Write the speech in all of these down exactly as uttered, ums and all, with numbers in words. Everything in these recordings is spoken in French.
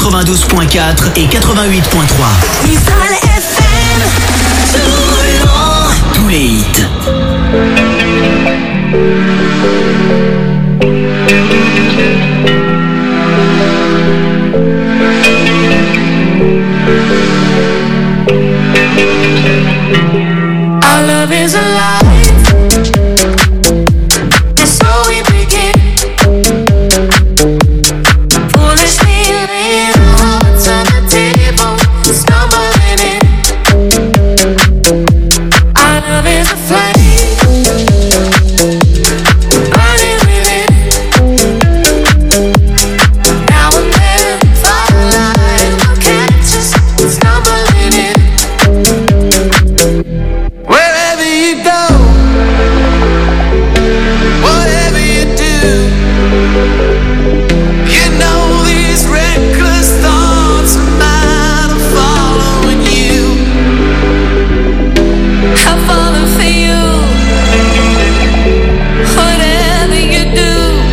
quatre-vingt-douze point quatre et quatre-vingt-huit point trois. Mistral F M, tout le long. Tous les hits. Our love is alive. That's how we begin. Foolishly laying our hearts on the table, stumbling in. Our love is a flame, burning within. Now and then, firelight will catch us, stumbling in. Wherever you go, whatever you do, you know these reckless thoughts of mine are following you. I'm falling for you. Whatever you do,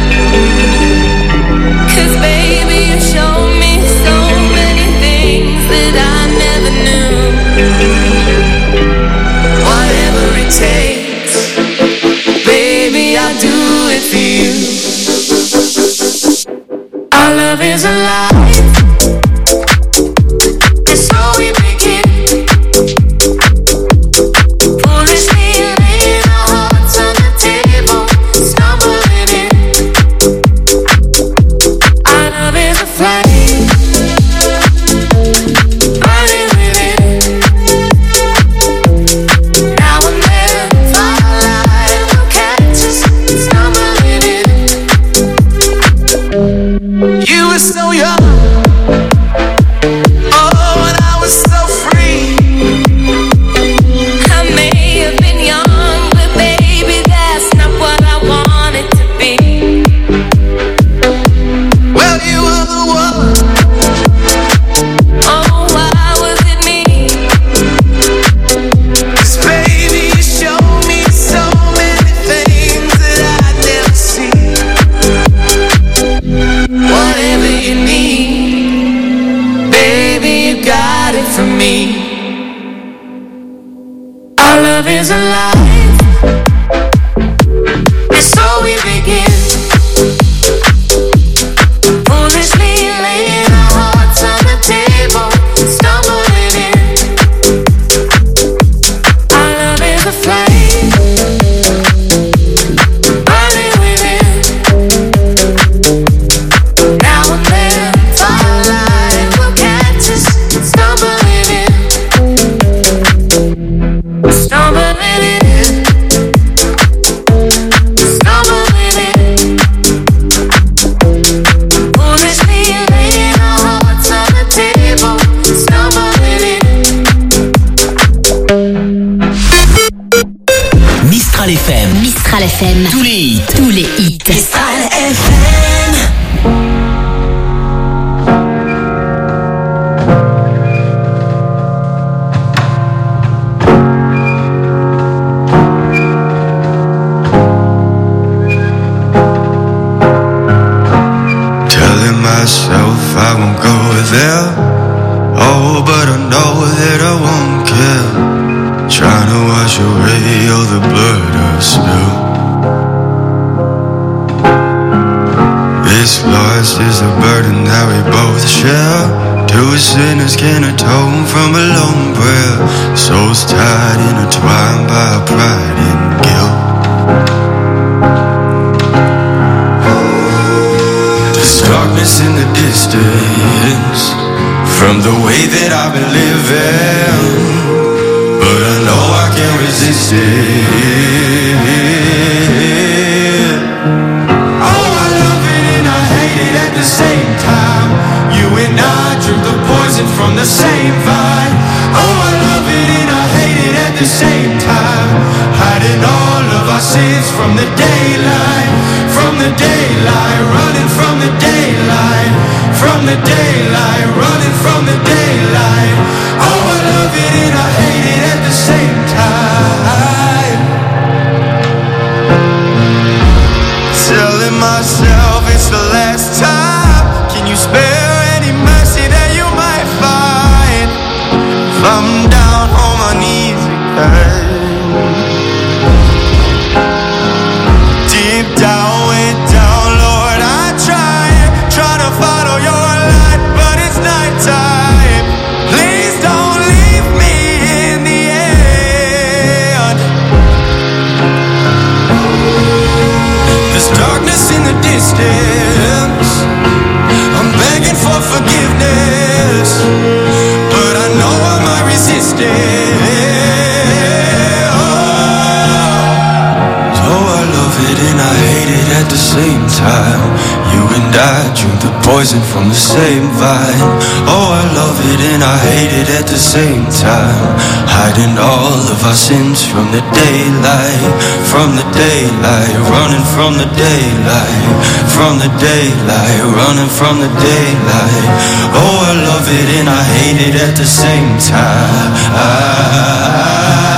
'cause baby you show me so many things that I never knew. Whatever it takes, baby, I'll do it for you. Our love is alive. That's how we begin. Foolishly laying our hearts on the table, stumbling in. Our love is a flame, burning within. Now and then, firelight will catch us, stumbling in. You were so young, oh, and I was so free. I may have been young, but baby, that's not what I wanted to be. Well, you were the one. Oh, why was it me? 'Cause baby, you showed me so many things that I'd never seen. Whatever you need, baby, you got it from me. Our love is alive. That's how we begin. Foolishly laying our hearts on the table, stumbling in. Our love is a flame, burning within. Now and then, firelight will catch us, stumbling in. Stumbling in. Stumbling in. Foolishly laying our hearts on the table, stumbling in. Mistral F M. Mistral F M. Tous les hits. Tous les hits. Mistral F M. Telling myself I won't go there. Oh, but I know that I won't care. Trying to wash away all the blood I've spilled. This loss is a burden that we both share. Two sinners can atone from a lone prayer. Souls tied, intertwined by pride and guilt. There's darkness in the distance from the way that I've been living, but I know I can't resist it. Oh, I love it and I hate it at the same time. You and I drink the poison from the same vine. Oh, I love it and I hate it at the same time. Hiding all of our sins from the daylight, from the daylight, running from the daylight, from the daylight, running from the daylight. Oh, I love it and I hate it at the same time. Telling myself it's the last time. Can you spare any mercy distance. I'm begging for forgiveness, but I know I might resist it. Oh, oh, I love it and I hate it at the same time. You and I drink the poison from the same vine. Oh, I love it and I hate it at the same time. Hiding all of our sins from the daylight, from the daylight, running from the daylight, from the daylight, running from the daylight. Oh, I love it and I hate it at the same time. I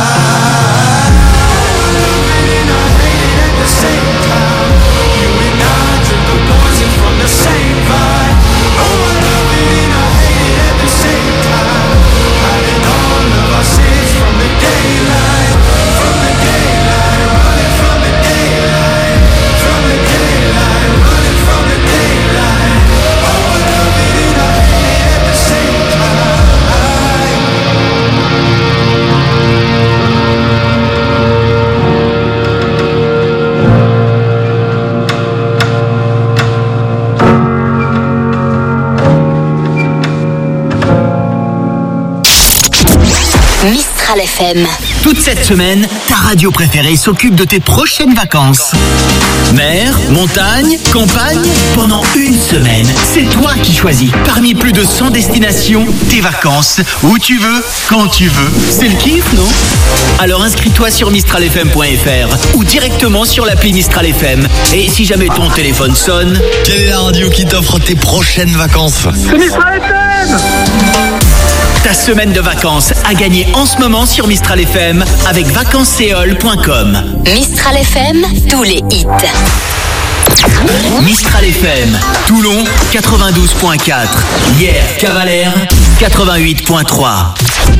Mistral F M. Toute cette semaine, ta radio préférée s'occupe de tes prochaines vacances. Mer, montagne, campagne, pendant une semaine, c'est toi qui choisis. Parmi plus de cent destinations, tes vacances, où tu veux, quand tu veux. C'est le kiff, non? Alors inscris-toi sur mistral f m point f r ou directement sur l'appli Mistral F M. Et si jamais ton téléphone sonne... Quelle est la radio qui t'offre tes prochaines vacances? C'est Mistral F M. Ta semaine de vacances à gagner en ce moment sur Mistral F M avec vacances séol point com. Mistral F M, tous les hits. Mistral F M, Toulon quatre-vingt-douze point quatre, Hier, Cavalère quatre-vingt-huit point trois.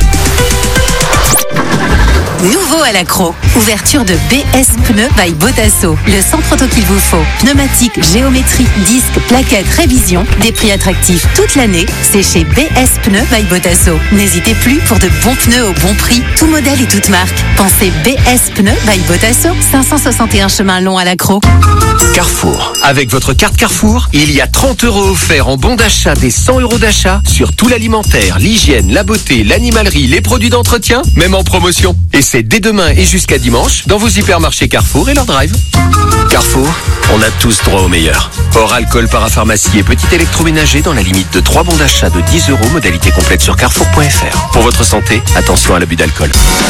Nouveau à l'accro, ouverture de B S Pneus by Botasso, le centre auto qu'il vous faut. Pneumatique, géométrie, disques, plaquettes, révision, des prix attractifs toute l'année, c'est chez B S Pneus by Botasso. N'hésitez plus pour de bons pneus au bon prix, tout modèle et toute marque. Pensez B S Pneus by Botasso, cinq cent soixante et un chemin long à l'accro. Carrefour. Avec votre carte Carrefour, il y a trente euros offerts en bon d'achat des cent euros d'achat sur tout l'alimentaire, l'hygiène, la beauté, l'animalerie, les produits d'entretien, même en promotion. Et c'est dès demain et jusqu'à dimanche dans vos hypermarchés Carrefour et leur drive. Carrefour, on a tous droit au meilleur. Hors alcool, parapharmacie et petit électroménager dans la limite de trois bons d'achat de dix euros, modalité complète sur carrefour point f r. Pour votre santé, attention à l'abus d'alcool.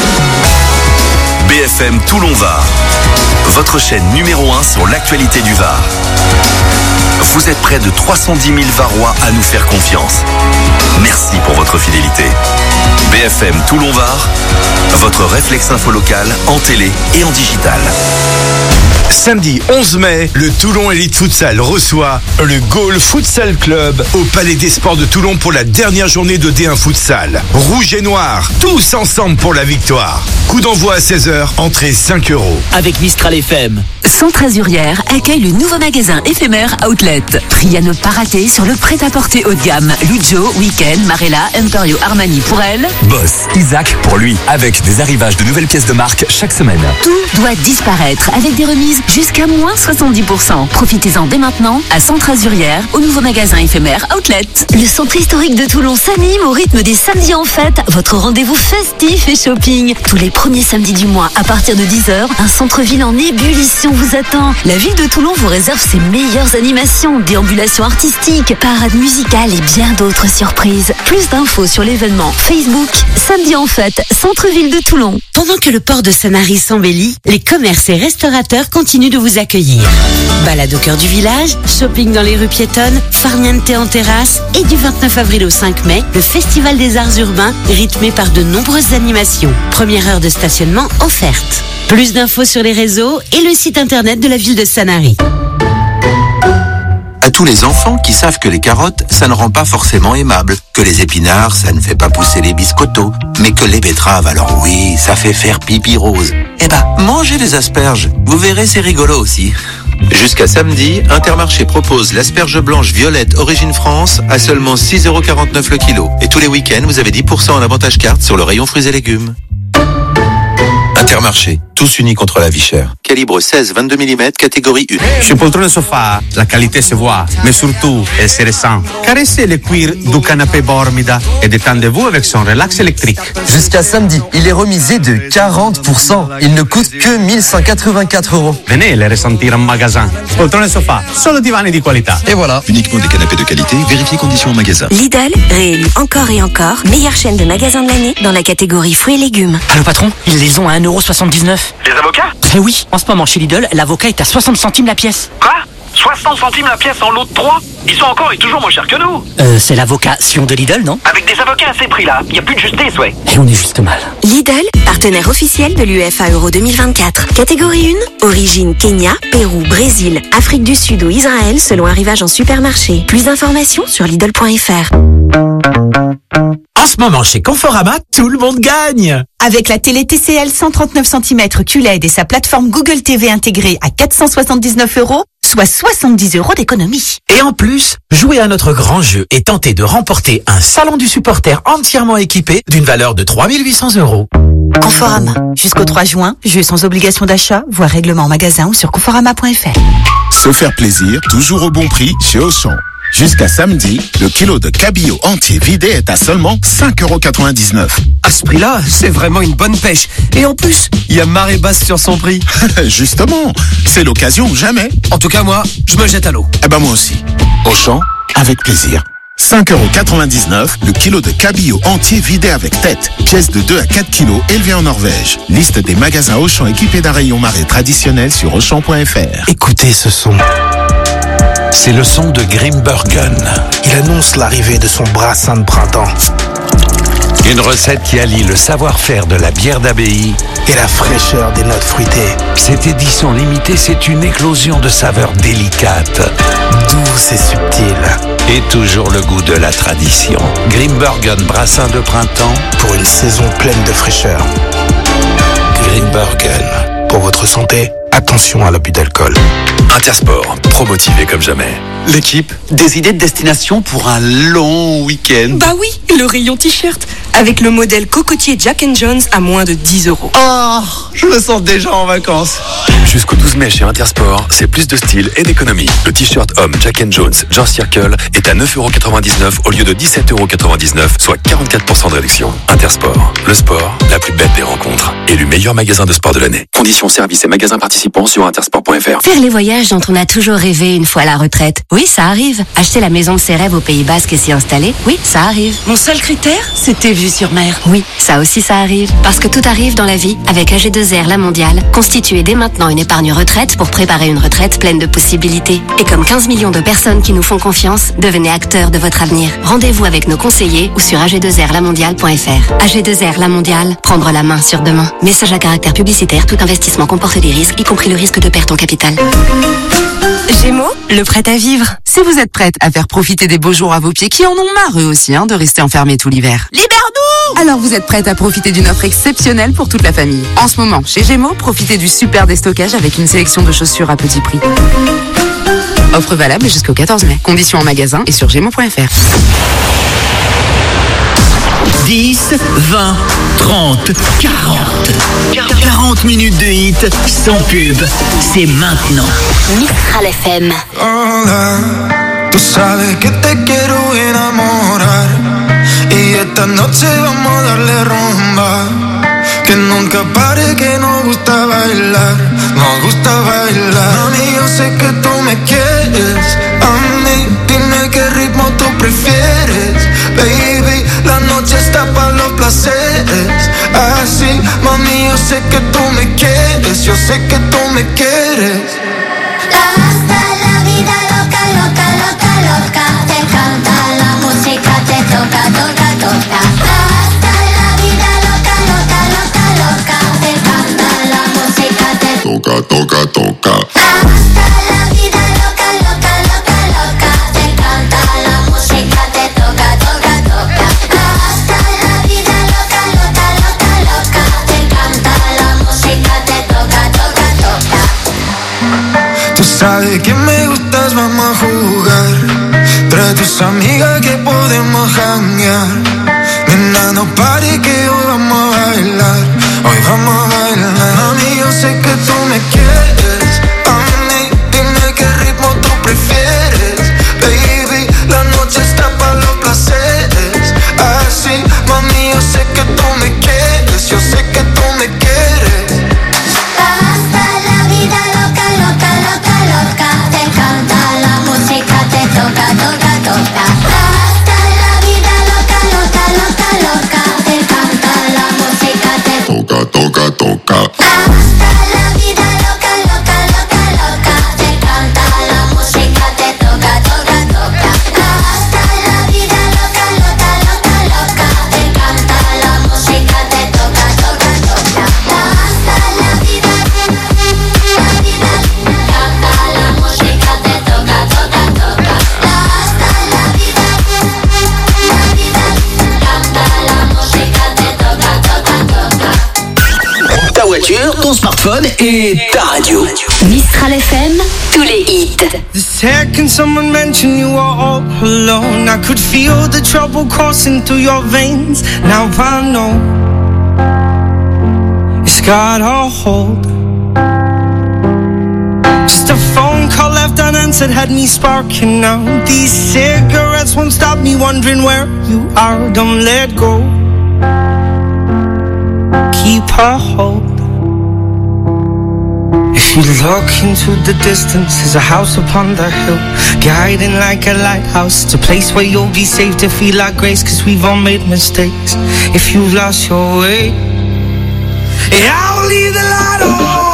B F M Toulon-Var, votre chaîne numéro un sur l'actualité du Var. Vous êtes près de trois cent dix mille Varois à nous faire confiance. Merci pour votre fidélité. B F M Toulon-Var, votre réflexe info local en télé et en digital. Samedi onze mai, le Toulon Elite Futsal reçoit le Gaulle Futsal Club au Palais des Sports de Toulon pour la dernière journée de D un Futsal. Rouge et noir, tous ensemble pour la victoire. Coup d'envoi à seize heures, entrée cinq euros. Avec Mistral F M. Centre Azurière accueille le nouveau magasin éphémère Outlet. Prix à ne pas rater sur le prêt-à-porter haut de gamme. Lujo, Weekend, Marella, Emporio Armani pour elle. Boss, Isaac pour lui, avec des arrivages de nouvelles pièces de marque chaque semaine. Tout doit disparaître avec des remises jusqu'à moins soixante-dix pour cent. Profitez-en dès maintenant à Centre Azurière, au nouveau magasin éphémère Outlet. Le centre historique de Toulon s'anime au rythme des samedis en fête, votre rendez-vous festif et shopping. Tous les premiers samedis du mois, à partir de dix heures, un centre-ville en ébullition vous attend. La ville de Toulon vous réserve ses meilleures animations, déambulations artistiques, parades musicales et bien d'autres surprises. Plus d'infos sur l'événement Facebook, samedi en fête, centre-ville de Toulon. Pendant que le port de Sanary s'embellit, les commerces et restaurateurs continuent de vous accueillir. Balade au cœur du village, shopping dans les rues piétonnes, farniente en terrasse et du vingt-neuf avril au cinq mai, le Festival des Arts Urbains rythmé par de nombreuses animations. Première heure de stationnement offerte. Plus d'infos sur les réseaux et le site internet de la ville de Sanary. À tous les enfants qui savent que les carottes, ça ne rend pas forcément aimable, que les épinards, ça ne fait pas pousser les biscottos, mais que les betteraves, alors oui, ça fait faire pipi rose. Eh ben, mangez les asperges, vous verrez, c'est rigolo aussi. Jusqu'à samedi, Intermarché propose l'asperge blanche violette Origine France à seulement six euros quarante-neuf le kilo. Et tous les week-ends, vous avez dix pour cent en avantage carte sur le rayon fruits et légumes. Intermarché. tous unis contre la vie chère. Calibre seize vingt-deux millimètres, catégorie un. Chez Poltrone Sofa, la qualité se voit, mais surtout, elle se ressent. Caressez le cuir du canapé Bormida et détendez-vous avec son relax électrique. Jusqu'à samedi, il est remisé de quarante pour cent. Il ne coûte que mille cent quatre-vingt-quatre euros. Venez les ressentir en magasin. Poltrone Sofa, solo divani di qualità. Et voilà. Uniquement des canapés de qualité, vérifiez conditions en magasin. Lidl, réélu encore et encore, meilleure chaîne de magasins de l'année dans la catégorie fruits et légumes. Allô patron, ils les ont à un euro soixante-dix-neuf. Les avocats? Eh oui, en ce moment chez Lidl, l'avocat est à soixante centimes la pièce. Quoi? soixante centimes la pièce en lot de trois? Ils sont encore et toujours moins chers que nous. Euh, c'est l'avocat Sion de Lidl, non? Avec des avocats à ces prix-là, il n'y a plus de justice, ouais. Et on est juste mal. Lidl, partenaire officiel de l'U F A Euro deux mille vingt-quatre. Catégorie un, origine Kenya, Pérou, Brésil, Afrique du Sud ou Israël selon arrivage en supermarché. Plus d'informations sur Lidl point F R. En ce moment, chez Conforama, tout le monde gagne. Avec la télé T C L cent trente-neuf centimètres Q L E D et sa plateforme Google T V intégrée à quatre cent soixante-dix-neuf euros, soit soixante-dix euros d'économie. Et en plus, jouez à notre grand jeu et tentez de remporter un salon du supporter entièrement équipé d'une valeur de trois mille huit cents euros. Conforama. Jusqu'au trois juin, jeu sans obligation d'achat, voire règlement en magasin ou sur conforama point F R. Se faire plaisir, toujours au bon prix chez Auchan. Jusqu'à samedi, le kilo de cabillaud entier vidé est à seulement cinq euros quatre-vingt-dix-neuf. À ce prix-là, c'est vraiment une bonne pêche. Et en plus, il y a marée basse sur son prix. Justement, c'est l'occasion ou jamais. En tout cas, moi, je me jette à l'eau. Eh ben moi aussi. Auchan, avec plaisir. cinq euros quatre-vingt-dix-neuf, le kilo de cabillaud entier vidé avec tête. Pièce de deux à quatre kilos élevée en Norvège. Liste des magasins Auchan équipés d'un rayon marée traditionnel sur auchan point F R. Écoutez ce son. C'est le son de Grimbergen. Il annonce l'arrivée de son brassin de printemps. Une recette qui allie le savoir-faire de la bière d'abbaye et la fraîcheur des notes fruitées. Cette édition limitée, c'est une éclosion de saveurs délicates, douces et subtiles. Et toujours le goût de la tradition. Grimbergen brassin de printemps pour une saison pleine de fraîcheur. Grimbergen. Pour votre santé, attention à l'abus d'alcool. Intersport, promotivé comme jamais. L'équipe, des idées de destination pour un long week-end. Bah oui, le rayon t-shirt. Avec le modèle cocotier Jack and Jones à moins de dix euros. Oh, je me sens déjà en vacances. Jusqu'au douze mai chez Intersport, c'est plus de style et d'économie. Le t-shirt homme Jack and Jones George Circle est à neuf euros quatre-vingt-dix-neuf au lieu de dix-sept euros quatre-vingt-dix-neuf, soit quarante-quatre pour cent de réduction. Intersport, le sport, la plus belle des rencontres. Élu meilleur magasin de sport de l'année. Conditions, services et magasins participants sur intersport point F R. Faire les voyages dont on a toujours rêvé une fois à la retraite. Oui, ça arrive. Acheter la maison de ses rêves au Pays Basque et s'y installer. Oui, ça arrive. Mon seul critère, c'était vue sur mer. Oui, ça aussi ça arrive. Parce que tout arrive dans la vie avec A G deux R La Mondiale. Constituez dès maintenant une épargne retraite pour préparer une retraite pleine de possibilités. Et comme quinze millions de personnes qui nous font confiance, devenez acteurs de votre avenir. Rendez-vous avec nos conseillers ou sur A G deux R la mondiale point F R. A G deux R La Mondiale, prendre la main sur demain. Message à caractère publicitaire, tout investissement comporte des risques, y compris le risque de perte en capital. Gémeaux, le prêt à vivre. Si vous êtes prête à faire profiter des beaux jours à vos pieds qui en ont marre eux aussi hein, de rester enfermés tout l'hiver. Libère-nous! Alors vous êtes prête à profiter d'une offre exceptionnelle pour toute la famille. En ce moment, chez Gémeaux, profitez du super déstockage avec une sélection de chaussures à petit prix. Offre valable jusqu'au quatorze mai. Conditions en magasin et sur gémeaux point F R. dix, vingt, trente, quarante. quarante minutes de hit sans pub. C'est maintenant. Mistral F M. Hola, tú sabes que te quiero enamorar. Y esta noche vamos a darle rumba. Que nunca pare, que nos gusta bailar. Nos gusta bailar. Mami, yo sé que tú me quieres. A mí, dime qué ritmo tú prefieres. Baby, la noche está para los placeres. Así, mami, yo sé que tú me quieres. Yo sé que tú me quieres. Hasta la vida loca, loca, loca, loca. Te canta la música, te toca, toca, toca. Hasta la vida loca, loca, loca, loca. Te canta la música, te toca, toca, toca. Hasta la vida loca, loca, loca, loca. Te canta la música, te toca, toca, toca. Hasta la vida loca, loca, loca, loca. Te canta la música, te toca, toca, toca. Tú sabes que me gustas, vamos a jugar. Trae tus amigas que podemos janguear. Nena, no pare que hoy vamos a bailar. Hoy vamos a bailar. Mami, yo ta voiture, ton smartphone et ta radio. Mistral F M, tous les hits. The second someone mentioned you were all alone, I could feel the trouble coursing through your veins. Now I know it's got a hold. Just a phone call left unanswered had me sparking now. These cigarettes won't stop me wondering where you are. Don't let go, keep a hold. If you look into the distance, there's a house upon the hill, guiding like a lighthouse. It's a place where you'll be safe to feel like grace, cause we've all made mistakes. If you've lost your way, yeah, I'll leave the light on.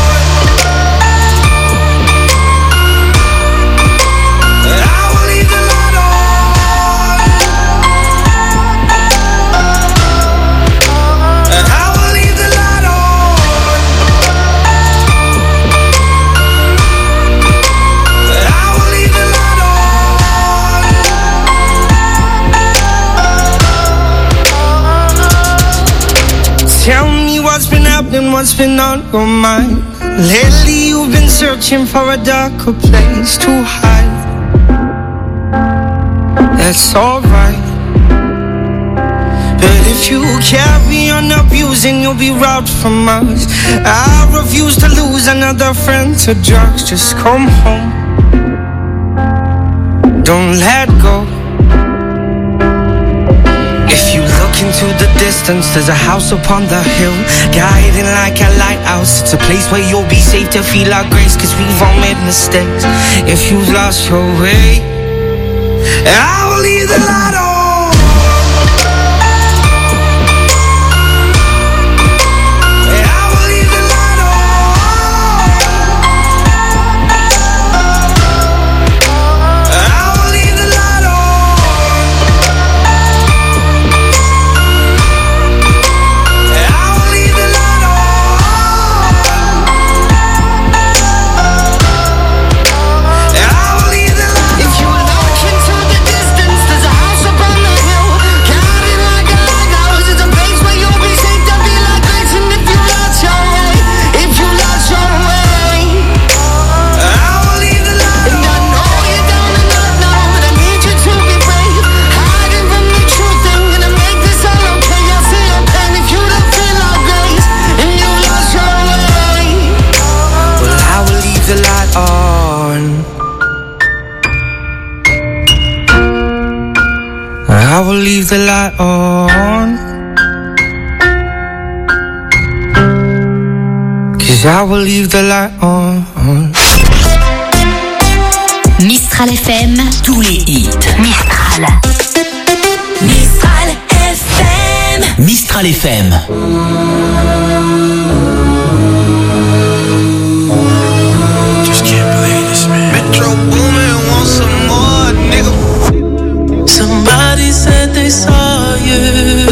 Tell me what's been happening, what's been on your mind. Lately you've been searching for a darker place to hide. That's alright, but if you carry on abusing, you'll be robbed from us. I refuse to lose another friend to drugs. Just come home, don't let go. If you look into the distance, there's a house upon the hill, guiding like a lighthouse. It's a place where you'll be safe to feel our grace, cause we've all made mistakes. If you've lost your way, I will leave the light on. I will leave the light on, cause I will leave the light on. Mistral F M, tous les hits. Mistral. Mistral F M. Mistral F M. Just can't believe this, man. Metro Boomin wants some more, nigga. Somebody said they saw you.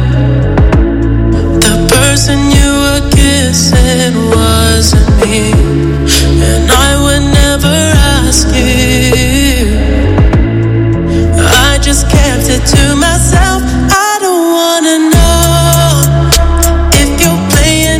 The person you were kissing wasn't me, and I would never ask you. I just kept it to myself. I don't wanna know if you're playing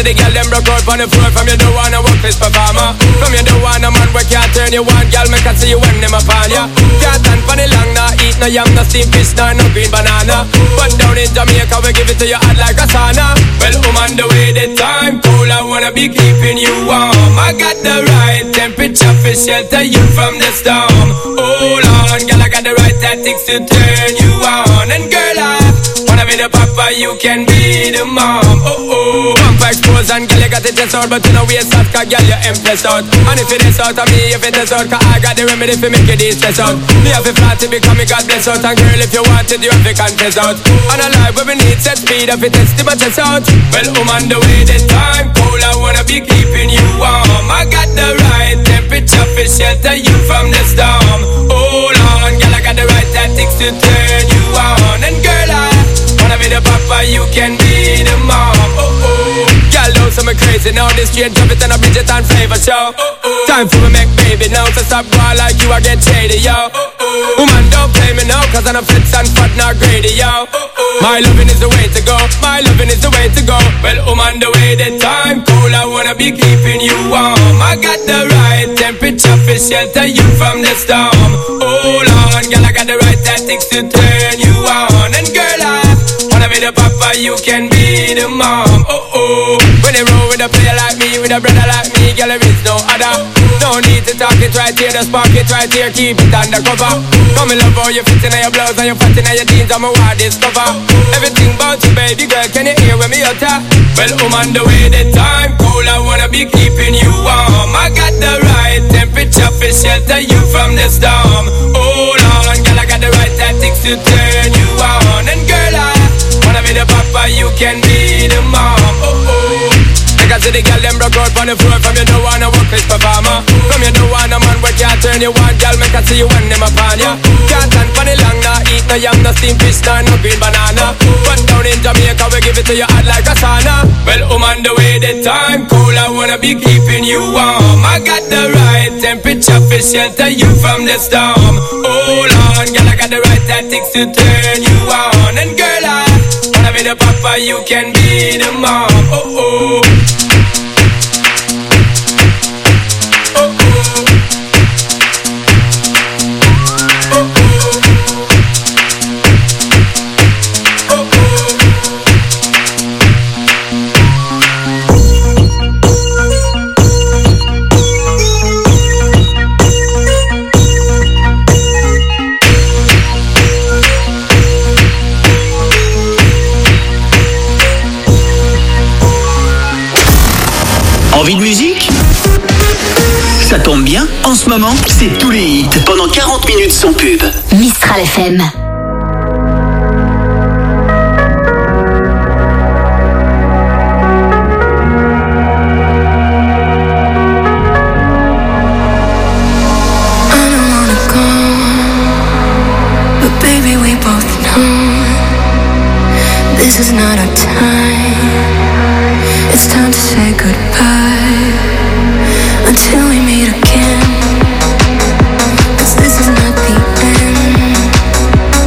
see the girl them broke out on the floor. From you don't wanna work this performer. From you don't want a man where can't turn you on. Girl, make I see you when them upon ya. Can't stand for the long, nah eat no yam, no steamed fish, nah no green banana. But down in Jamaica we give it to you hot like a sauna. Well, woman, the way the time cold, I wanna be keeping you warm. I got the right temperature for shelter you from the storm. Hold on, girl, I got the right tactics to turn you on. And girl, I wanna be the papa, you can be the mom. Oh oh, pump expose and girl, you got the test out, but you know we out, cause girl, you empress out. And if it is out of me, if it is out, cause I got the remedy for make it stress out. Me have a flat to become me God bless out. And girl, if you want it, you have to confess out. And a life where we need set speed, if it test, but test out. Well, woman, the way the time cold, I wanna be keeping you warm. I got the right temperature for shelter you from the storm. Hold on, girl, I got the right tactics to turn you on. And girl, I wanna be the papa, you can be the mom. Oh oh, girl, don't say me crazy now. This straight drop it and a Bridget and flavor show. Oh oh, time for me make baby now. So stop going like you, I get shady, yo. Oh oh, woman, don't play me now, cause I'm a fits and fat, not greedy, yo. Oh oh, my loving is the way to go. My loving is the way to go. Well, woman, the way the time cold, I wanna be keeping you warm. I got the right temperature for shelter you from the storm. Hold on, girl, I got the right tactics to turn you on. And girl, I wanna be the papa, you can be the mom. Oh oh, when they roll with a player like me, with a brother like me, girl, there is no other. No need to talk it right here, just spark it right here, keep it undercover. Come in love how you fit in your blouse and you fat in your jeans, I'm a wild discover. Everything about you, baby girl, can you hear when me utter? Well, woman, the way the time cold, I wanna be keeping you warm. I got the right temperature for shelter you from the storm. Hold on, girl, I got the right tactics to turn you on. And girl, I wanna be the papa, you can be the mom. Oh oh, like I see the girl them broke out on the floor. From you don't wanna work this performer. From you don't want a man where can't turn you on. Girl, make I see you when them upon ya. Can't stand for the long, nah eat no yam, no steamed fish, nah no green banana. But down in Jamaica we give it to you hot like a sauna. Well, woman, the way the time cold, I wanna be keeping you warm. I got the right temperature for shelter you from the storm. Hold on, girl, I got the right tactics to turn you on. And girl, I wanna be the papa, you can be the mom. Oh oh, Envie de musique? Ça tombe bien, en ce moment, c'est tous les hits pendant quarante minutes sans pub. Mistral F M. This is not our time. It's time to say goodbye until we meet again. 'Cause this is not the end.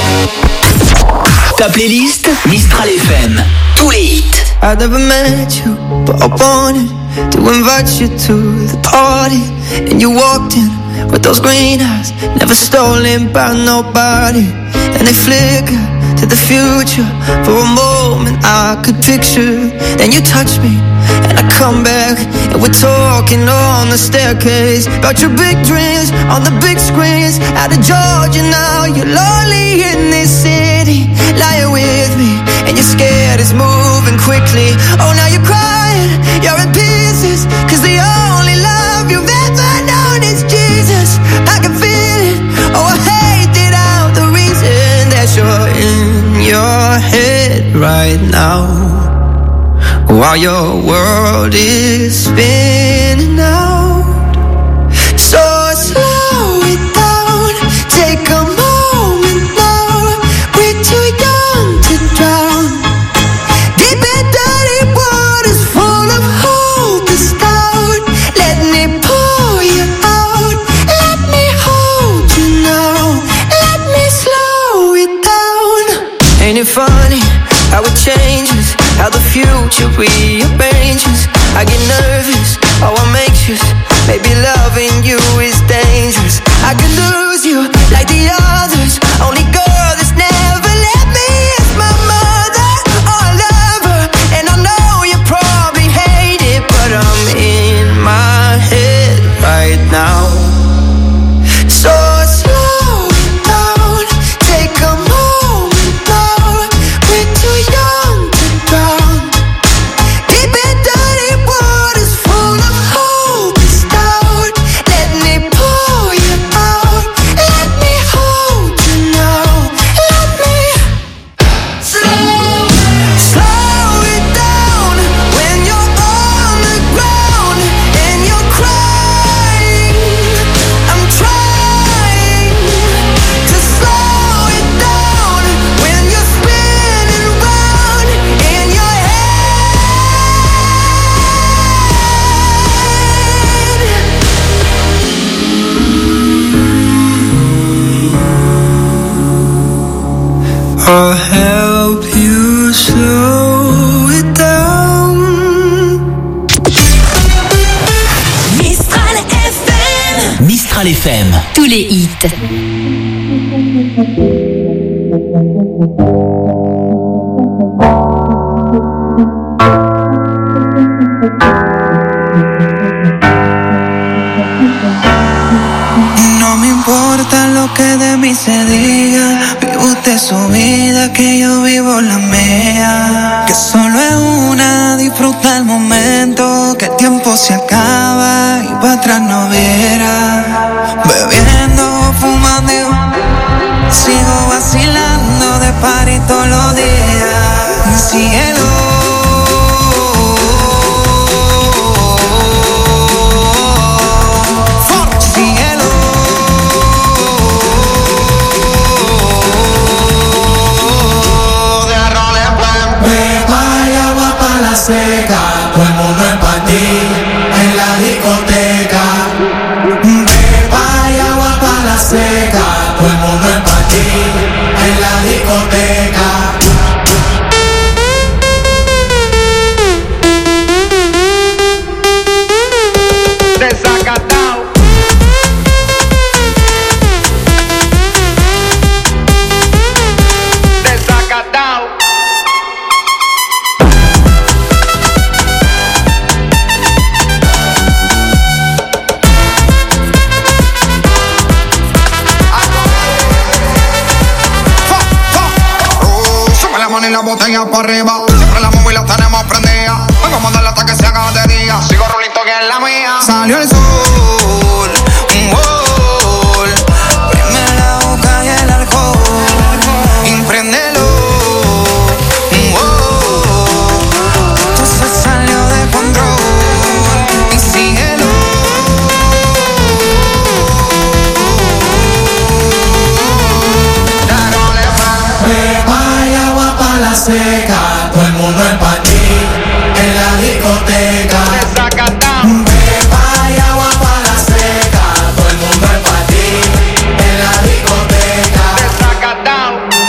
Ta playlist Mistral F M. Tous les hits. I never met you, but I wanted to invite you to the party. And you walked in with those green eyes, never stolen by nobody. And they flicker to the future. For a moment I could picture. Then you touch me and I come back, and we're talking on the staircase about your big dreams on the big screens. Out of Georgia now, you're lonely in this city, lying with me, and you're scared it's moving quickly. Oh, now you're crying, you're in pieces, cause the only love you've ever known is Jesus. I can feel it, oh I hate it out, the reason that you're in your head right now, while your world is spinning out. So slow it down, take a moment now. We're too young to drown, deep in dirty waters full of hope is down. Let me pull you out, let me hold you now, let me slow it down. Ain't it funny how it changes, how the future rearranges? I get nervous, oh I'm anxious, maybe loving you is dangerous. I could lose you like the others, only girl that's never let me is my mother. Oh I love her, and I know you probably hate it, but I'm in my head right now. So slow it down, take a moment now. We're too young to drown, deep in dirty waters full of hope is down. Let me pull you out, let me hold you now, let me slow, slow it down. When you're on the ground and you're crying, I'm trying to slow it down. When you're spinning round in your I'll help you slow it down. Mistral F M. Mistral F M. Tous les hits. No me importa lo que de mí se diga, vive usted su vida, que yo vivo la mía. Que solo es una, disfruta el momento, que el tiempo se acaba y para atrás no verá. Bebiendo, fumando, sigo vacilando de party todos los días. Cielo, seca, todo el mundo es pa' ti, en la discoteca. Beba y agua pa' la seca, todo el mundo es pa' ti, en la discoteca. Desacatao. Desacatao. Y la botella para arriba, siempre la móvil la tenemos prendida. Hoy vamos a darle hasta que se haga de día. Sigo rulito que es la mía. Salió el sol, un gol. Prende la boca y el alcohol. Impréndelo, un gol. Esto se salió de control. Y síguelo. Seca, todo el mundo es pa' ti, en la discoteca. Beba y agua pa' la seca, todo el mundo es pa' ti, en la discoteca.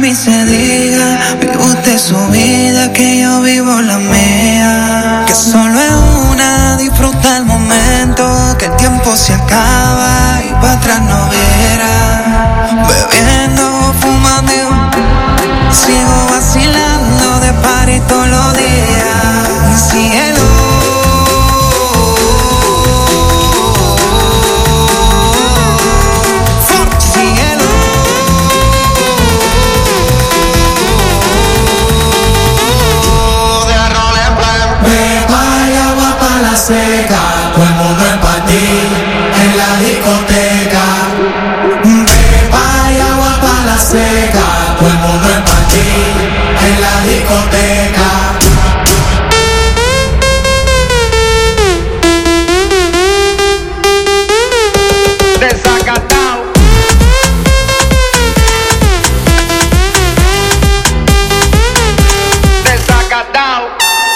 ni se diga. Vive usted su vida, que yo vivo la mía. Que solo es una, disfruta el momento. Que el tiempo se acaba y para atrás no viera. Bebiendo, fumando, sigo vacilando de party todos los días. Cielo. Seca, todo el mundo en patí, en la discoteca. Beba y agua para la seca, todo el mundo en patí, en la discoteca. Desacatao. Desacatao.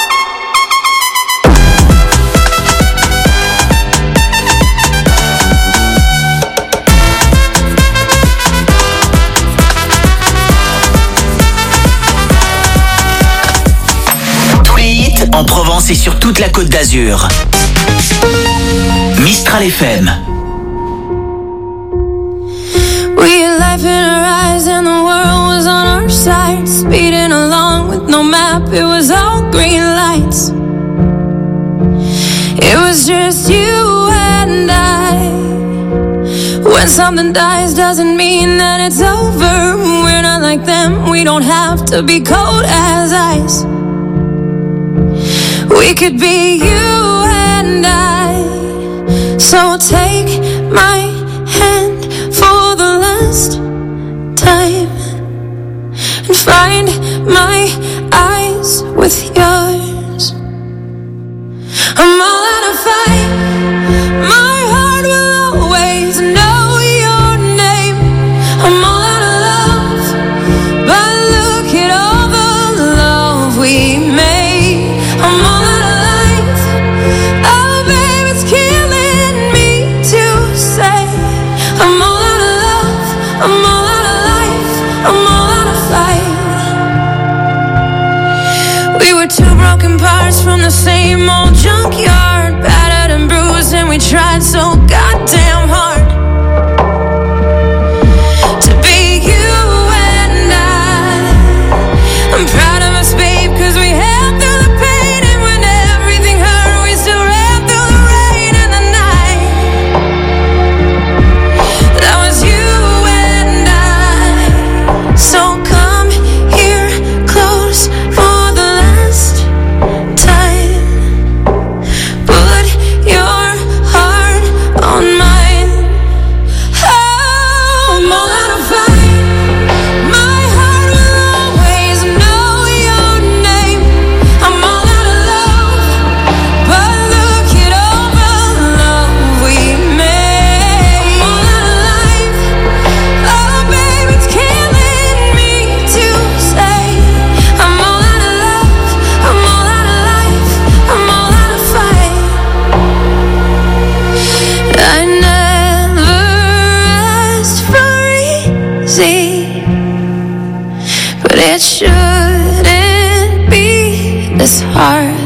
En Provence et sur toute la Côte d'Azur. Mistral F M. We had life in our eyes and the world was on our side. Speeding along with no map, it was all green lights. It was just you and I. When something dies doesn't mean that it's over. We're not like them, we don't have to be cold as ice. We could be you and I. So take my hand for the last time and find my eyes with yours. I'm all out of fight. My heart will always know your name. I'm all out of love, but look at all the love we made. I'm all from the same old junkyard, battered and bruised, and we tried so goddamn hard to be you and I. I'm proud of us, babe, cause we held through the pain, and when everything hurt, we still ran through the rain and the night. That was you and I. So come here close for the last time. Put your heart on mine. Oh, I'm all out of fight. My heart will always know your name. I'm all out of love, but look at all the love we made. I'm all out of life. Oh, baby, it's killing me to say I'm all out of love. I'm all out of life. I'm all out of fight. I never asked for easy, but it shouldn't be this hard.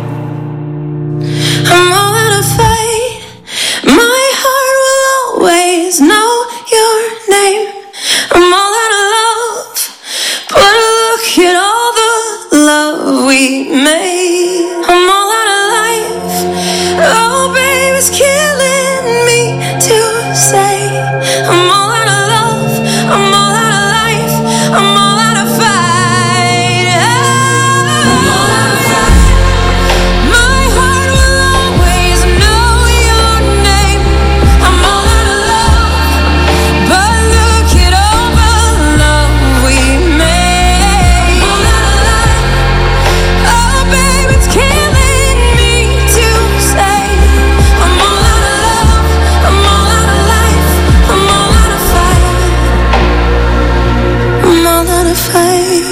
I'm all out of fight. My heart will always know your name. I'm all out of love, but look at all the love we made. I'm all out of life. Oh, baby, it's killing me to say I'm all out of love. I'm all out of life. I'm all out of fight. I'm all out of fight. My heart will always know your name. I'm all out of love, but look at all the love we made. I'm all out of life. Oh, baby, it's killing me to say I'm all out of love. I'm all out of life. I'm all out of fight. I'm all out of fight.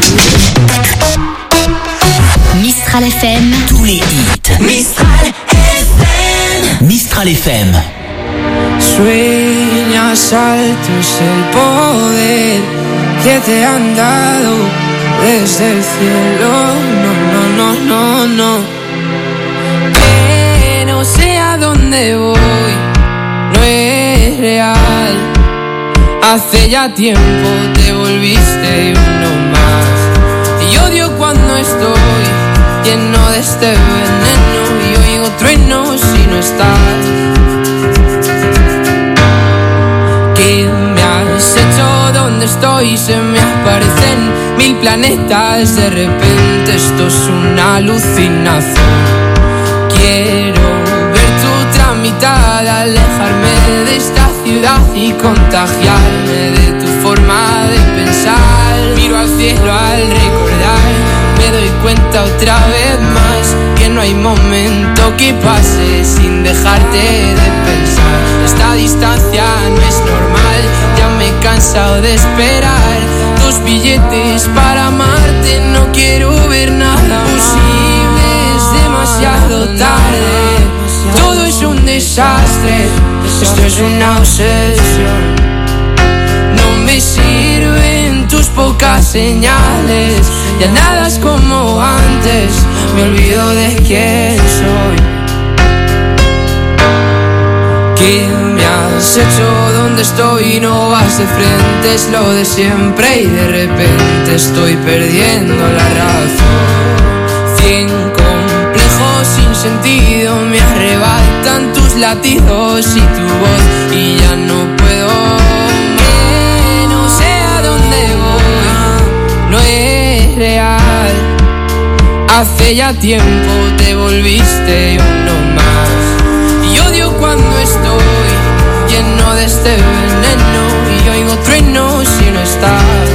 Mistral F M. Tous les hits. Mistral F M. Mistral F M. Sueñas altos el poder que te han dado desde el cielo. No, no, no, no, no. Que no sé a dónde voy, no es real. Hace ya tiempo te volviste uno más. Y odio cuando estoy lleno de este veneno y oigo truenos si no estás. ¿Qué me has hecho? ¿Dónde estoy? Se me aparecen mil planetas. De repente esto es una alucinación. Quiero ver tu tramitada, alejarme de esta ciudad y contagiarme de tu forma de pensar. Miro al cielo al recordar, me doy cuenta otra vez más que no hay momento que pase sin dejarte de pensar. Esta distancia no es normal, ya me he cansado de esperar tus billetes para amarte. No quiero ver nada posible, es demasiado tarde. Todo es un desastre, esto es una obsesión. No me sirven tus pocas señales, ya nada es como antes, me olvido de quién soy. ¿Qué me has hecho? ¿Dónde estoy? No vas de frente, es lo de siempre y de repente estoy perdiendo la razón. Cien complejos sin sentido me arrebatan tus latidos y tu voz y ya no puedo. Que no sé a dónde voy, no es real. Hace ya tiempo te volviste uno más. Y odio cuando estoy lleno de este veneno y oigo truenos si no estás.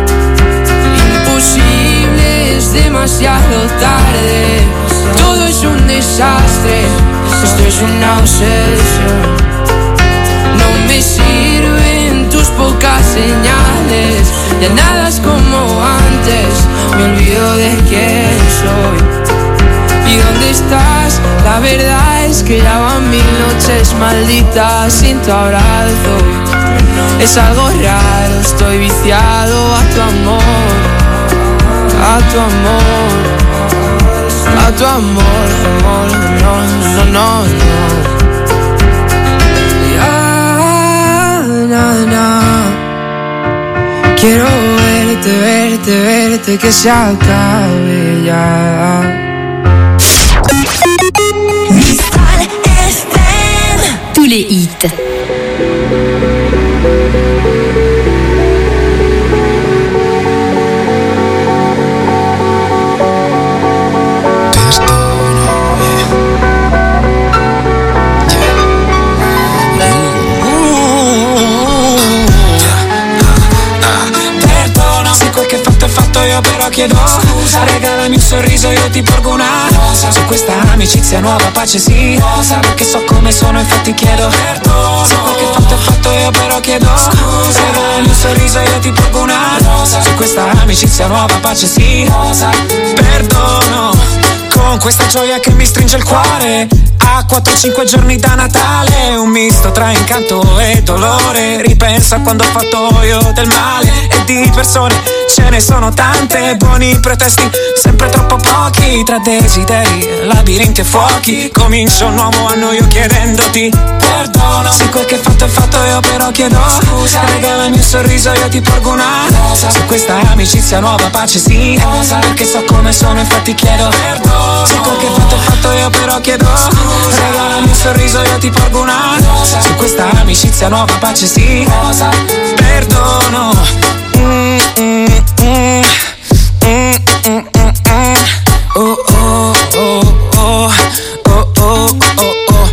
Imposible, es demasiado tarde. Todo es un desastre, esto es una obsesión. No me sirven tus pocas señales, ya nada es como antes, me olvido de quién soy. ¿Y dónde estás? La verdad es que ya van mil noches malditas sin tu abrazo. Es algo raro, estoy viciado a tu amor, a tu amor, a tu amor, amor, no, no, no, no. Ya, na, na. Quiero verte, verte, verte, que se acabe ya. Tous les hits. Io però chiedo scusa, regalami un sorriso, io ti porgo una rosa. Su questa amicizia nuova pace sì, rosa, perché so come sono, infatti chiedo perdono. Se quel che fatto è fatto, io però chiedo scusa, regalami un sorriso, io ti porgo una rosa. Su questa amicizia nuova pace sì, rosa, perdono. Con questa gioia che mi stringe il cuore, a quattro cinque giorni da Natale, un misto tra incanto e dolore. Ripenso a quando ho fatto io del male, e di persone ce ne sono tante. Buoni pretesti, sempre troppo pochi. Tra desideri, labirinti e fuochi, comincio un nuovo anno io chiedendoti perdono. Se quel che fatto è fatto, io però chiedo scusa, regalami un sorriso, io ti porgo una rosa. Su questa amicizia nuova pace sì, rosa, perché so come sono, infatti chiedo perdono. Se quel che fatto è fatto, io però chiedo scusa, regalami un sorriso, io ti porgo una rosa. Su questa amicizia nuova pace sì, rosa, perdono. Mm, mm, mm, mm, mm, mm. Oh, oh, oh, oh, oh, oh, oh, oh.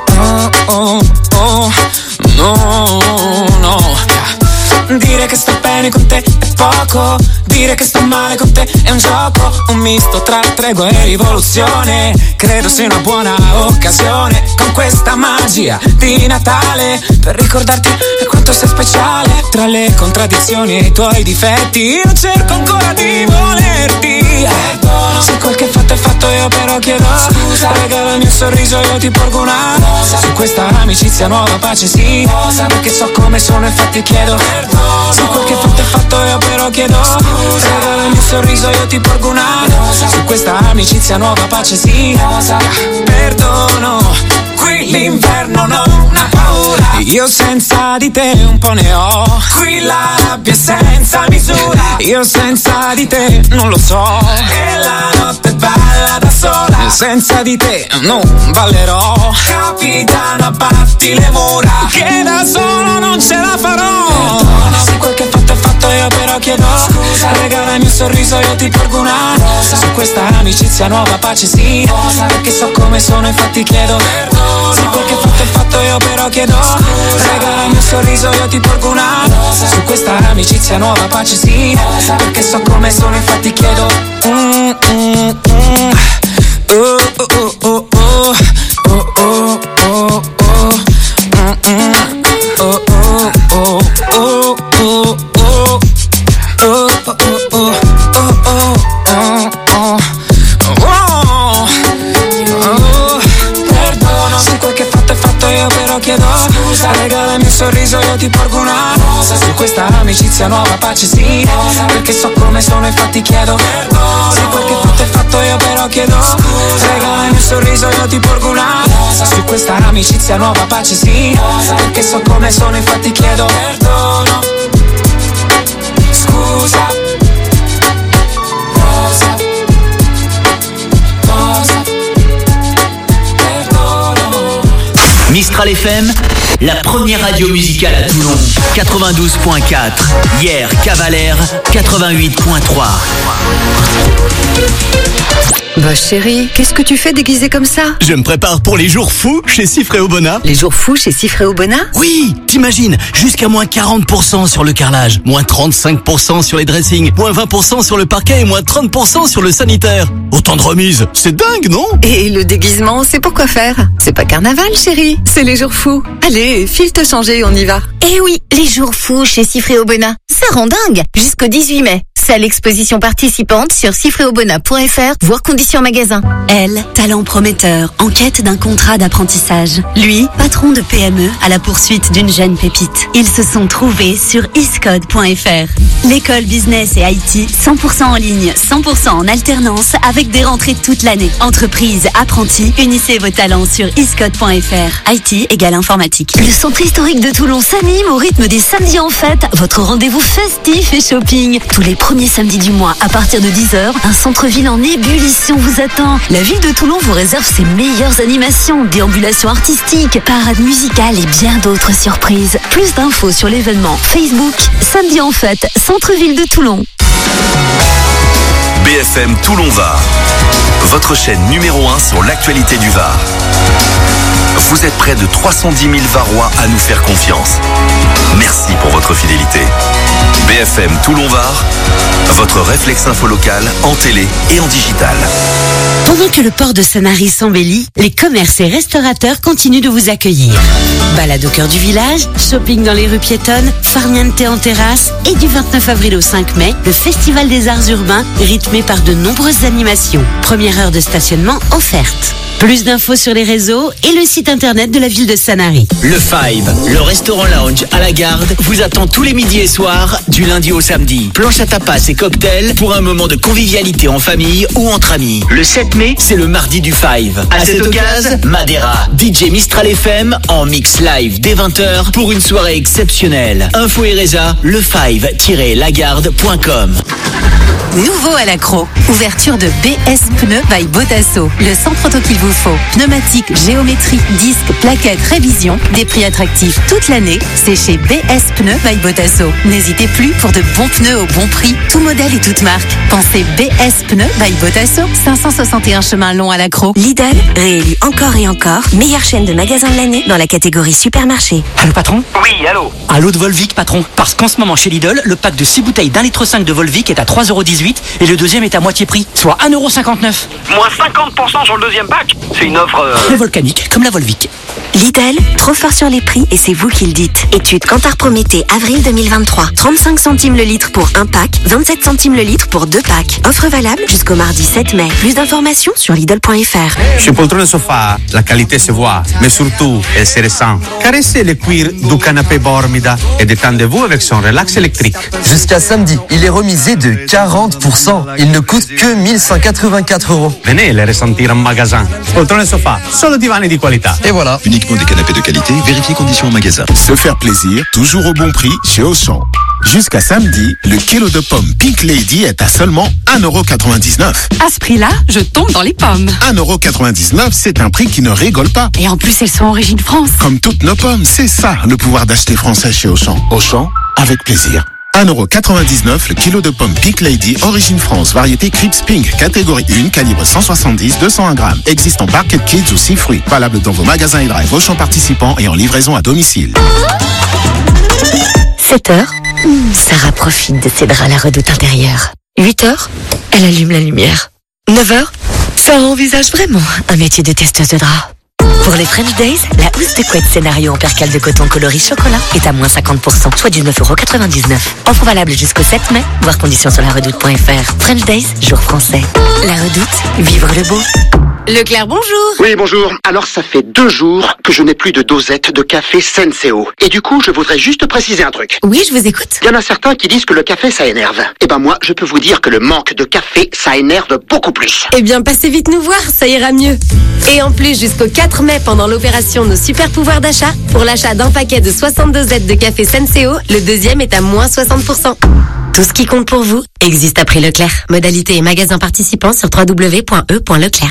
Dire che sto bene bene con te è poco, dire che sto male con te è un gioco, un misto tra tregua e rivoluzione. Credo sia una buona occasione con questa magia di Natale per ricordarti quanto sei speciale. Tra le contraddizioni e i tuoi difetti io cerco ancora di volerti. Perdono, se quel che fatto è fatto io però chiedo scusa. Regala il mio sorriso io ti porgo una rosa. Su questa amicizia nuova pace sì rosa. Perché so come sono infatti chiedo perdono. Se quel che fatto è fatto io però chiedo scusa. Regala il mio sorriso io ti porgo una rosa. Su questa amicizia nuova pace sì rosa. Perdono, qui l'inverno non ha paura. Io senza di te un po' ne ho. Qui la rabbia senza misura. Io senza di te non lo so. E la notte balla da sola. Senza di te non ballerò. Capitano abbatti le mura. Che da solo non ce la farò. Perdono, se quel che fatto è fatto io però chiedo scusa. Regala il mio sorriso io ti porgo una rosa. Su questa amicizia nuova pace sì rosa. Perché so come sono infatti chiedo perdono. Se quel che fatto è fatto io però chiedo scusa. Regala il mio sorriso io ti porgo una rosa. Su questa amicizia nuova pace sì rosa. Perché so come sono infatti chiedo mm, mm, mm. Oh, oh, oh, oh, oh, oh, oh, oh. Mm, mm. Oh, oh, oh, oh, oh, oh. Oh, oh, oh, oh, oh, oh, oh. Oh, perdono, se quel che fatto è fatto io però chiedo scusa. Regala il mio sorriso io ti porgo una rosa. Su questa amicizia nuova pace sì rosa. Perché so come sono infatti chiedo perdono. Se quel che fatto è fatto io però chiedo scusa. Regala il mio sorriso io ti porgo una rosa. Su questa amicizia nuova pace sì rosa. Perché so come sono infatti chiedo perdono. Scusa. Rosa. Rosa. Perdono. Mistral F M, la première radio musicale à Toulon. quatre-vingt-douze point quatre. Hier, Cavalère, quatre-vingt-huit point trois. Bah chérie, qu'est-ce que tu fais déguisé comme ça? Je me prépare pour les jours fous chez Siffré Aubona. Les jours fous chez Siffré Aubona? Oui, t'imagines, jusqu'à moins quarante pour cent sur le carrelage, moins trente-cinq pour cent sur les dressings, moins vingt pour cent sur le parquet et moins trente pour cent sur le sanitaire. Autant de remises, c'est dingue, non? Et le déguisement, c'est pour quoi faire? C'est pas carnaval chérie, c'est les jours fous. Allez, file te changer, on y va. Eh oui, les jours fous chez Siffré Aubona, ça rend dingue. Jusqu'au dix-huit mai. C'est à l'exposition participante sur siffré aubona point f r, voir conditions magasin. Elle, talent prometteur, en quête d'un contrat d'apprentissage. Lui, patron de P M E à la poursuite d'une jeune pépite. Ils se sont trouvés sur iscode point f r. L'école business et I T, cent pour cent en ligne, cent pour cent en alternance, avec des rentrées toute l'année. Entreprise, apprentis, unissez vos talents sur iscode point f r. I T égale informatique. Le centre historique de Toulon s'anime au rythme des samedis en fête. Votre rendez-vous festif et shopping. Tous les premiers samedi du mois à partir de dix heures, un centre-ville en ébullition vous attend. La ville de Toulon vous réserve ses meilleures animations, déambulations artistiques, parades musicales et bien d'autres surprises. Plus d'infos sur l'événement Facebook Samedi en fête, centre-ville de Toulon. B F M Toulon Var, votre chaîne numéro un sur l'actualité du Var. Vous êtes près de trois cent dix mille Varois à nous faire confiance. Merci pour votre fidélité. B F M Toulon Var, votre réflexe info local en télé et en digital. Pendant que le port de Sanary s'embellit, les commerces et restaurateurs continuent de vous accueillir. Balade au cœur du village, shopping dans les rues piétonnes, farniente en terrasse et du vingt-neuf avril au cinq mai, le Festival des Arts Urbains rythmé par de nombreuses animations. Première heure de stationnement offerte. Plus d'infos sur les réseaux et le site internet de la ville de Sanary. Le Five, le restaurant lounge à la Garde, vous attend tous les midis et soirs, du lundi au samedi. Planche à tapas et cocktails pour un moment de convivialité en famille ou entre amis. Le sept mai, c'est le mardi du Five. À cette occasion, Madeira, D J Mistral F M en mix live dès vingt heures pour une soirée exceptionnelle. Info et résa, le five tiret lagarde point com. Nouveau à l'accro, ouverture de B S Pneus by Bodasso, le centre auto qu'il vous vous faut. Pneumatique, géométrie, disques, plaquettes, révision, des prix attractifs toute l'année, c'est chez B S Pneus by Botasso. N'hésitez plus pour de bons pneus au bon prix, tout modèle et toute marque. Pensez B S Pneus by Botasso, cinq cent soixante et un chemin long à l'accro. Lidl, réélu encore et encore, meilleure chaîne de magasins de l'année dans la catégorie supermarché. Allô patron? Oui, allô. Allô de Volvic patron. Parce qu'en ce moment chez Lidl, le pack de six bouteilles d'un litre cinq de Volvic est à trois euros dix-huit et le deuxième est à moitié prix, soit un euro cinquante-neuf. Moins cinquante pour cent sur le deuxième pack. C'est une offre... Euh... Le volcanique, comme la Volvic. Lidl, trop fort sur les prix et c'est vous qui le dites. Étude Kantar Prométhée, avril deux mille vingt-trois. trente-cinq centimes le litre pour un pack, vingt-sept centimes le litre pour deux packs. Offre valable jusqu'au mardi sept mai. Plus d'informations sur Lidl point F R. Chez Poltrone Sofa, la qualité se voit, mais surtout, elle se ressent. Caressez le cuir du canapé Bormida et détendez-vous avec son relax électrique. Jusqu'à samedi, il est remisé de quarante pour cent. Il ne coûte que mille cent quatre-vingt-quatre euros. Venez le ressentir en magasin. Poltrone Sofa, solo divani di qualità. Et voilà. Uniquement des canapés de qualité, vérifiez conditions en magasin. Se faire plaisir, toujours au bon prix chez Auchan. Jusqu'à samedi, le kilo de pommes Pink Lady est à seulement un euro quatre-vingt-dix-neuf. À ce prix-là, je tombe dans les pommes. un euro quatre-vingt-dix-neuf, c'est un prix qui ne rigole pas. Et en plus, elles sont origine France. Comme toutes nos pommes, c'est ça le pouvoir d'acheter français chez Auchan. Auchan, avec plaisir. un euro quatre-vingt-dix-neuf le kilo de pommes Pink Lady, origine France, variété Crips Pink, catégorie un, calibre cent soixante-dix à deux cent un grammes. Existe en Barquette Kids ou six fruits. Valable dans vos magasins et drive Auchan participants et en livraison à domicile. sept heures, Sarah profite de ses draps à la redoute intérieure. huit heures, elle allume la lumière. neuf heures, Sarah envisage vraiment un métier de testeuse de draps. Pour les French Days, la housse de couette scénario en percale de coton coloris chocolat est à moins cinquante pour cent, soit dix-neuf euros quatre-vingt-dix-neuf. Offre valable jusqu'au sept mai, voir conditions sur la redoute point F R. French Days, jour français. La redoute, vivre le beau. Leclerc, bonjour. Oui, bonjour. Alors, ça fait deux jours que je n'ai plus de dosette de café Senseo. Et du coup, je voudrais juste préciser un truc. Oui, je vous écoute. Il y en a certains qui disent que le café, ça énerve. Eh ben moi, je peux vous dire que le manque de café, ça énerve beaucoup plus. Eh bien, passez vite nous voir, ça ira mieux. Et en plus, jusqu'au quatre mai, pendant l'opération Nos Super Pouvoirs d'achat, pour l'achat d'un paquet de soixante-deux dosettes de café Senseo, le deuxième est à moins soixante pour cent. Tout ce qui compte pour vous existe à prix Leclerc. Modalité et magasins participants sur w w w point e point leclerc.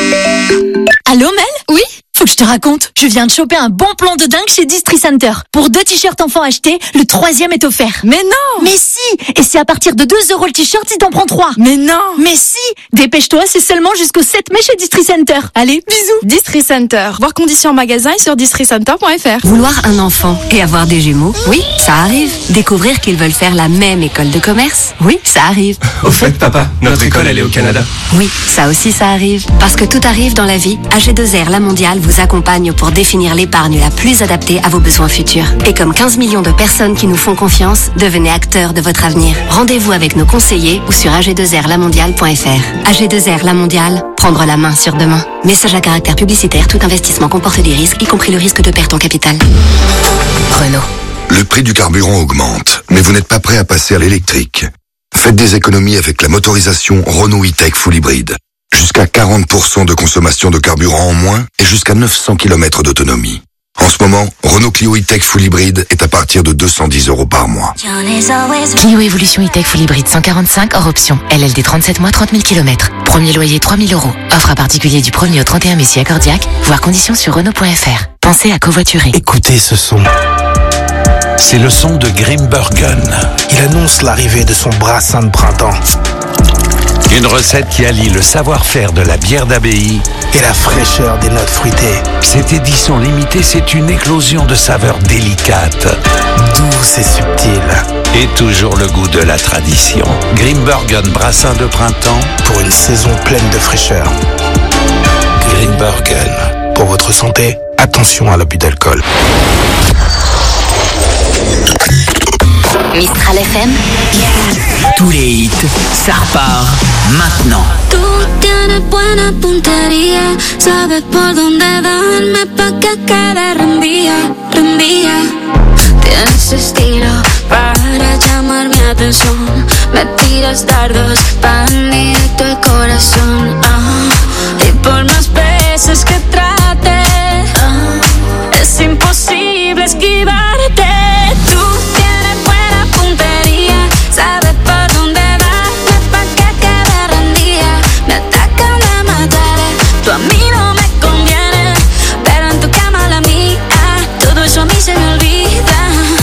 Allô Mel? Oui? Faut que je te raconte. Je viens de choper un bon plan de dingue chez Distri Center. Pour deux t-shirts enfants achetés, le troisième est offert. Mais non! Mais si! Et c'est à partir de deux euros le t-shirt si t'en prends trois. Mais non! Mais si! Dépêche-toi, c'est seulement jusqu'au sept mai chez Distri Center. Allez, bisous! Distri Center. Voir conditions en magasin et sur distri center point F R. Vouloir un enfant et avoir des jumeaux, oui, ça arrive. Découvrir qu'ils veulent faire la même école de commerce, oui, ça arrive. Au fait, papa, notre école, elle est au Canada. Oui, ça aussi, ça arrive. Parce que tout arrive dans la vie, A G deux R La Mondiale vous accompagne pour définir l'épargne la plus adaptée à vos besoins futurs. Et comme quinze millions de personnes qui nous font confiance, devenez acteurs de votre avenir. Rendez-vous avec nos conseillers ou sur a g deux r la mondiale point F R. A G deux R La Mondiale, prendre la main sur demain. Message à caractère publicitaire, tout investissement comporte des risques, y compris le risque de perte en capital. Renault. Le prix du carburant augmente, mais vous n'êtes pas prêt à passer à l'électrique. Faites des économies avec la motorisation Renault E-Tech Full Hybrid. Jusqu'à quarante pour cent de consommation de carburant en moins et jusqu'à neuf cents kilomètres d'autonomie. En ce moment, Renault Clio E-Tech Full Hybrid est à partir de deux cent dix euros par mois. Clio Evolution E-Tech Full Hybrid cent quarante-cinq hors option. L L D trente-sept mois, trente mille kilomètres. Premier loyer trois mille euros. Offre à particulier du premier au trente et un mai si accordiaque. Voir conditions sur Renault point F R. Pensez à covoiturer. Écoutez ce son. C'est le son de Grimbergen. Il annonce l'arrivée de son brassin de printemps. Une recette qui allie le savoir-faire de la bière d'abbaye et la fraîcheur des notes fruitées. Cette édition limitée, c'est une éclosion de saveurs délicates, douces et subtiles. Et toujours le goût de la tradition. Grimbergen brassin de printemps pour une saison pleine de fraîcheur. Grimbergen. Pour votre santé, attention à l'abus d'alcool. Mistral F M. Tous les hits, ça repart maintenant. Tú tienes buena puntería, sabes por dónde darme pa' que quede rendida, rendida. Tienes estilo para llamar mi atención, me tiras dardos pan directo al corazón. Ah, y por más veces que trate, ah, es imposible esquivarte. Tú tienes buena puntería, sabes por dónde darme pa' que quede rendida. Me atacan, me mataré, tú a mí no me mí se me olvida.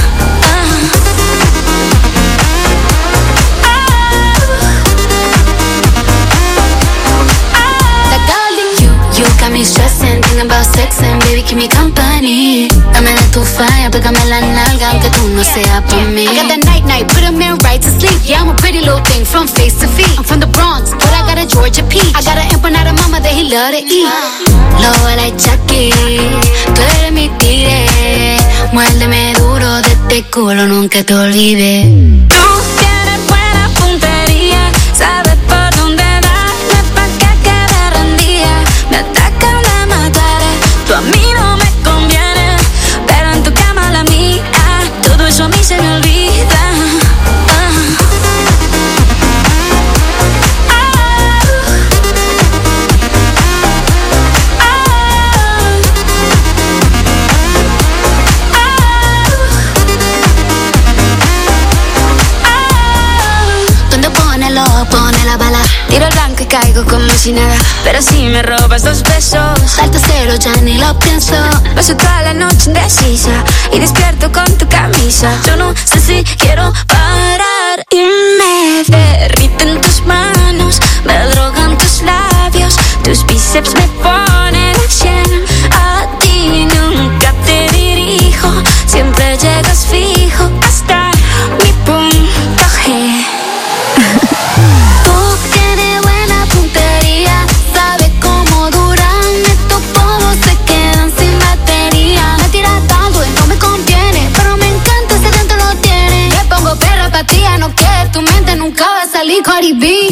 Got me stressing, thinking about sex and baby keep me company. Dame de tu falla, pégame la nalga aunque tú no seas por mí. I got that night night, put a man right to sleep. Yeah, I'm a pretty little thing from face to feet. I'm from the Bronx, but I got a Georgia peach. I got an empanada mama that he love to eat. Lobo like Chucky, tú eres mi tigre. Muérdeme duro de este culo, nunca te olvides. Tú tienes buena puntería, sabes por dónde darle pa' que quede rendida. Me atacan de matar, tú a mí no me conviene, pero en tu cama la mía, todo eso a mí se me olvida. Pone la bala, tiro el blanco y caigo como si nada. pero si me robas dos besos, salto cero, ya ni lo pienso. Paso toda la noche indecisa y despierto con tu camisa. Yo no sé si quiero parar y me derriten tus manos, me drogan tus labios, tus bíceps me ponen a cien. A ti nunca te dirijo, siempre llegas fijo hasta mi punto G. Tú tienes buena puntería, sabes cómo duran estos polvos, se quedan sin batería. Me tiras tanto y no me conviene, pero me encanta ese dentro lo tiene. Me pongo perra pa' ti, no quieres tu mente, nunca va a salir Cardi B.